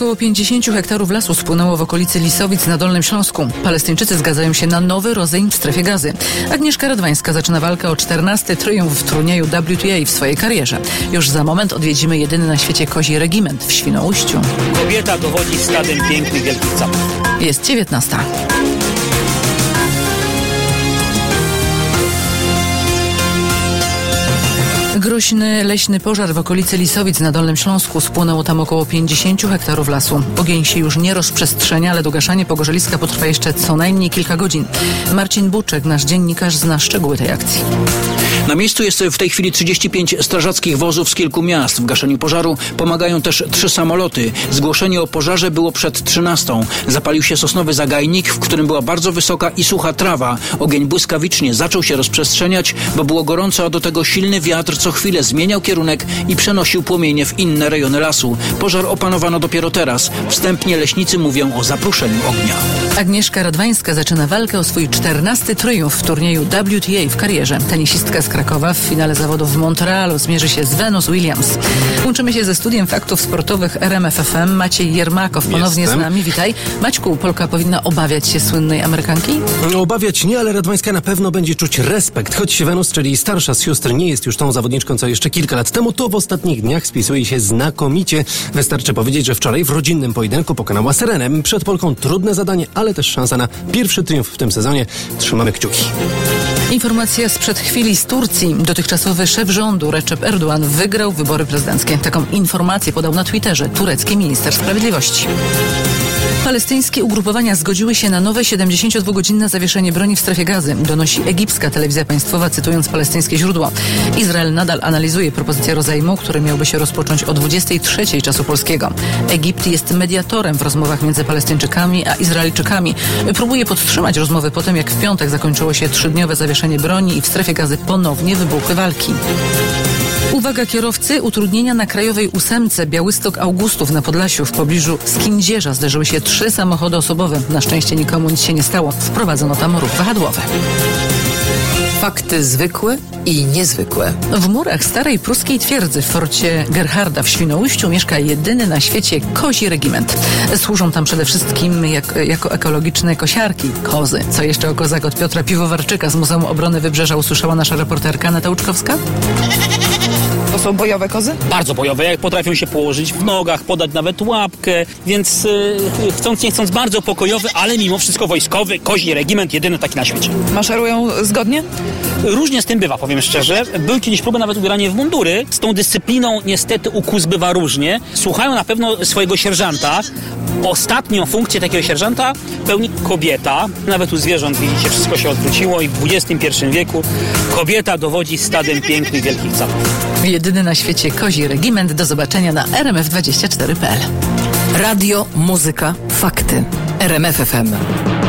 około 50 hektarów lasu spłynęło w okolicy Lisowic na Dolnym Śląsku. Palestyńczycy zgadzają się na nowy rozejm w strefie Gazy. Agnieszka Radwańska zaczyna walkę o 14. triumf w turnieju WTA w swojej karierze. Już za moment odwiedzimy jedyny na świecie kozi regiment w Świnoujściu. Kobieta dowodzi stadem pięknych wielkich capów. Jest 19. Groźny leśny pożar w okolicy Lisowic na Dolnym Śląsku. Spłonęło tam około 50 hektarów lasu. Ogień się już nie rozprzestrzenia, ale dogaszanie pogorzeliska potrwa jeszcze co najmniej kilka godzin. Marcin Buczek, nasz dziennikarz, zna szczegóły tej akcji. Na miejscu jest w tej chwili 35 strażackich wozów z kilku miast. W gaszeniu pożaru pomagają też 3 samoloty. Zgłoszenie o pożarze było przed 13. Zapalił się sosnowy zagajnik, w którym była bardzo wysoka i sucha trawa. Ogień błyskawicznie zaczął się rozprzestrzeniać, bo było gorąco, a do tego silny wiatr co chwilę zmieniał kierunek i przenosił płomienie w inne rejony lasu. Pożar opanowano dopiero teraz. Wstępnie leśnicy mówią o zapruszeniu ognia. Agnieszka Radwańska zaczyna walkę o swój 14. triumf w turnieju WTA w karierze. Tenisistka z Krakowa w finale zawodów w Montrealu zmierzy się z Venus Williams. Łączymy się ze studiem faktów sportowych RMF FM. Maciej Jermakow ponownie z nami. Witaj. Maćku, Polka powinna obawiać się słynnej Amerykanki? Obawiać nie, ale Radwańska na pewno będzie czuć respekt. Choć Venus, czyli starsza z sióstr, nie jest już tą zawodniczką co jeszcze kilka lat temu, to w ostatnich dniach spisuje się znakomicie. Wystarczy powiedzieć, że wczoraj w rodzinnym pojedynku pokonała Serenę. Przed Polką trudne zadanie, ale też szansa na pierwszy triumf w tym sezonie. Trzymamy kciuki. Informacja sprzed chwili z Turcji. Dotychczasowy szef rządu Recep Erdoğan wygrał wybory prezydenckie. Taką informację podał na Twitterze turecki minister sprawiedliwości. Palestyńskie ugrupowania zgodziły się na nowe 72-godzinne zawieszenie broni w strefie Gazy, donosi egipska telewizja państwowa, cytując palestyńskie źródło. Izrael nadal analizuje propozycję rozejmu, który miałby się rozpocząć o 23 czasu polskiego. Egipt jest mediatorem w rozmowach między Palestyńczykami a Izraelczykami. Próbuje podtrzymać rozmowy po tym, jak w piątek zakończyło się 3-dniowe zawieszenie broni i w strefie Gazy ponownie wybuchły walki. Uwaga kierowcy, utrudnienia na Krajowej 8 Białystok-Augustów na Podlasiu. W pobliżu Skindzierza zderzyły się 3 samochody osobowe. Na szczęście nikomu nic się nie stało. Wprowadzono tam ruch wahadłowy. Fakty zwykłe i niezwykłe. W murach starej pruskiej twierdzy w forcie Gerharda w Świnoujściu mieszka jedyny na świecie kozi regiment. Służą tam przede wszystkim jako ekologiczne kosiarki, kozy. Co jeszcze o kozach od Piotra Piwowarczyka z Muzeum Obrony Wybrzeża usłyszała nasza reporterka Aneta Łuczkowska? To są bojowe kozy? Bardzo bojowe, jak potrafią się położyć w nogach, podać nawet łapkę, więc chcąc nie chcąc bardzo pokojowy, ale mimo wszystko wojskowy, kozi regiment, jedyny taki na świecie. Maszerują zgodnie? Różnie z tym bywa, powiem szczerze. Były kiedyś próby nawet ubierania w mundury. Z tą dyscypliną niestety ukus bywa różnie. Słuchają na pewno swojego sierżanta. Ostatnią funkcję takiego sierżanta pełni kobieta. Nawet u zwierząt, widzicie, wszystko się odwróciło i w XXI wieku kobieta dowodzi stadem pięknych wielkich capów. Jedyny na świecie kozi regiment. Do zobaczenia na rmf24.pl. Radio, muzyka, fakty. RMF FM.